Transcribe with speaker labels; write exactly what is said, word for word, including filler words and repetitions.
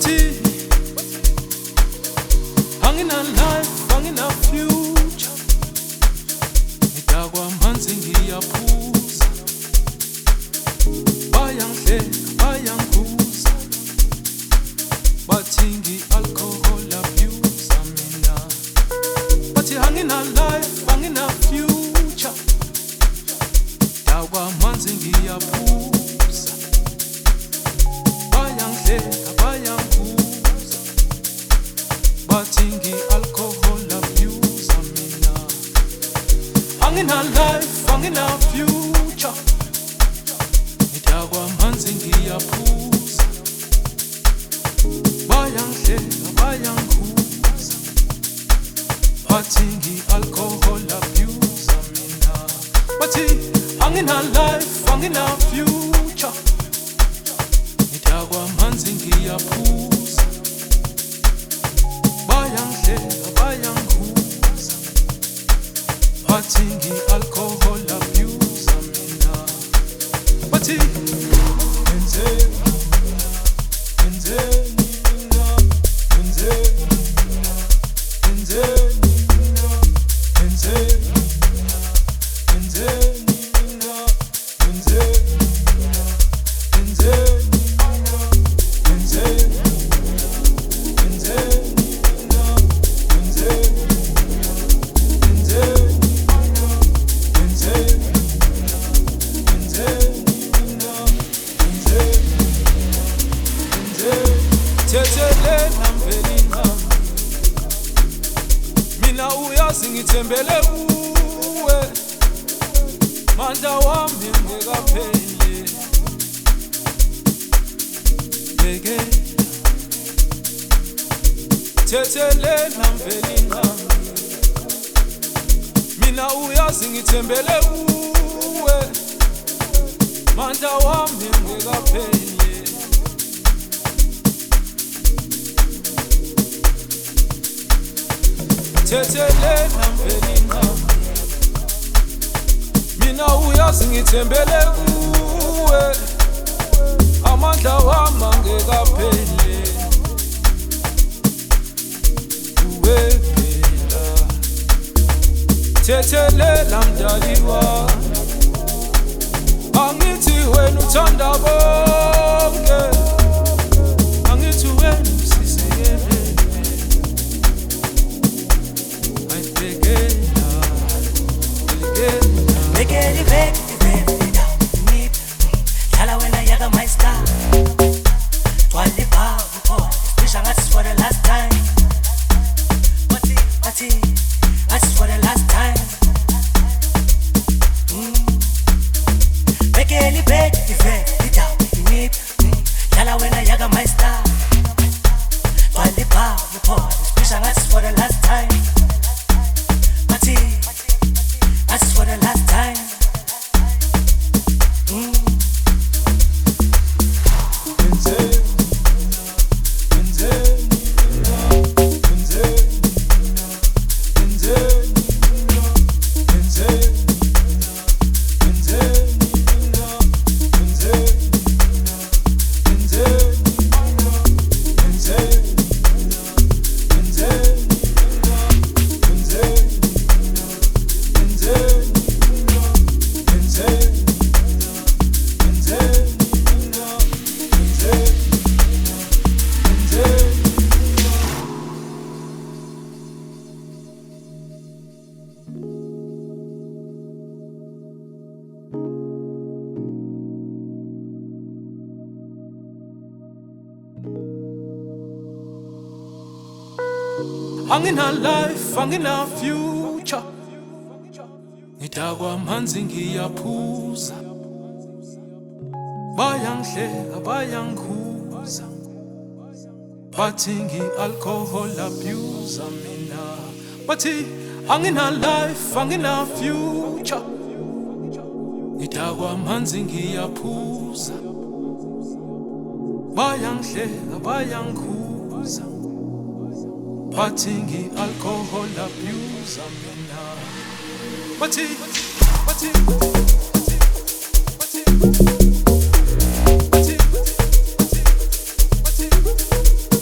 Speaker 1: bathi angina life angina future, ngidakwa manzi ngiyaphuza, bayangihleka bayangikhuza, bathi ngi-alcohol abuser mina, bathi angina life angina future, ngidakwa manzi ngiyaphuza, bayangihleka bayangikhuza, bathi ngi-alcohol abuser mina, angina life angina future, ngidakwa manzi ngiyaphuza, bayangihleka bayangikhuza, bathi ngi-alcohol abuser mina, bathi angina life angina future, ngidakwa manzi ngiyaphuza, bayangihleka bayangikhuza, bathi ngi-alcohol abuser mina, bathi enzeni enzeni mina, enzeni mina, enzeni mina, enzeni mina, enzeni mina, enzeni mina, enzeni mina, enzeni mina, enzeni mina, enzeni thethelela mvelinqa, mina uyazi ngithembele kuwe, manda wami ngekapheli, bhekela thethelela mvelinqa, mina uyazi ngithembele kuwe, manda wami ngekapheli, thethelela mvelinqa, mina uyazi ngithembele kuwe, amandla wami angekapheli, kuwe phela, thethelela mdali wami, angithi wena uthanda bonke, angithi wena usisekele, ayibhekela
Speaker 2: Bekeli beki beki da nip Dala wena yaga my star Twali babu po Bisha ngati for the last time Mati, mati Ngati for the last time mm. Bekeli beki beki da nip Dala wena yaga my star Twali babu po Bisha ngati for the last time Mati That's for the last time. Mm.
Speaker 1: angina life angina future, ngidakwa manzi ngiyaphuza, bayangihleka bayangikhuza, bathi ngi-alcohol abuser mina, bathi angina life angina future, ngidakwa manzi ngiyaphuza, bayangihleka bayangikhuza, bathi ngi-alcohol abuser mina, bathi bathi bathi bathi bathi bathi